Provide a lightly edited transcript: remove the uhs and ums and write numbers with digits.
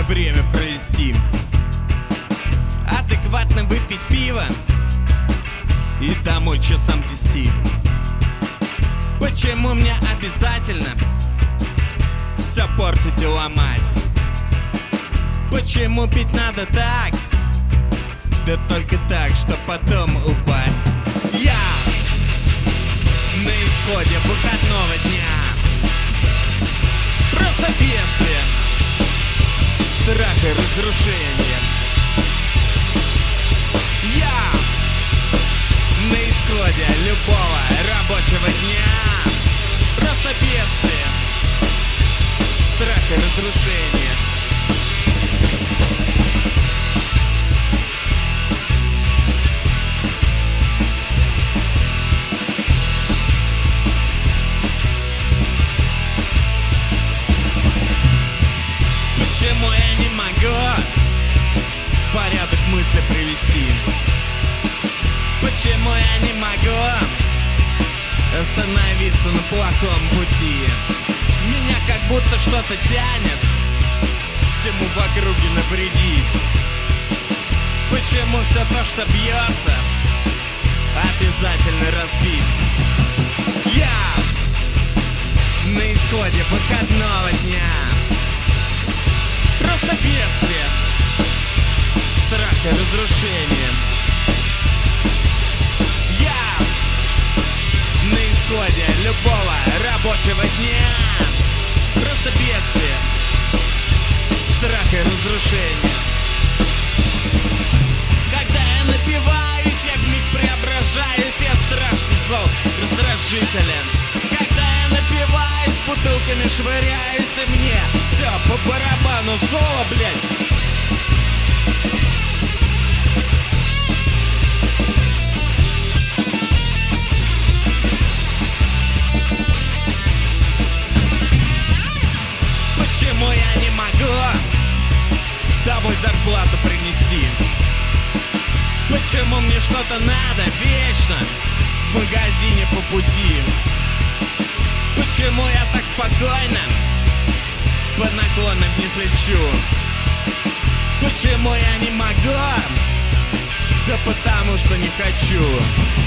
время провести, адекватно выпить пиво и домой часам 10. Почему мне обязательно все портить и ломать? Почему пить надо так? Да только так, чтоб потом упасть. Я на исходе выходного дня, просто бедствие, страх и разрушение. Я на исходе любого рабочего дня, просто бедствие, страх и разрушение. Почему я не могу порядок мысли привести? Почему я не могу остановиться на плохом пути? Меня как будто что-то тянет всему в округе навредить. Почему все то, что бьется, обязательно разбить? Я на исходе выходного дня, просто бедствие, страх и разрушение. Я на исходе любого рабочего дня, просто бедствие, страх и разрушение. Когда я напиваюсь, я вмиг преображаюсь, я страшный, зол, раздражителен. Когда я напиваюсь, бутылками швыряюсь, и мне все по барабану, соло, блядь. Почему я не могу домой зарплату принести? Почему мне что-то надо вечно в магазине по пути? Почему я так спокойно по наклонам не слечу? Почему я не могу? Да потому что не хочу.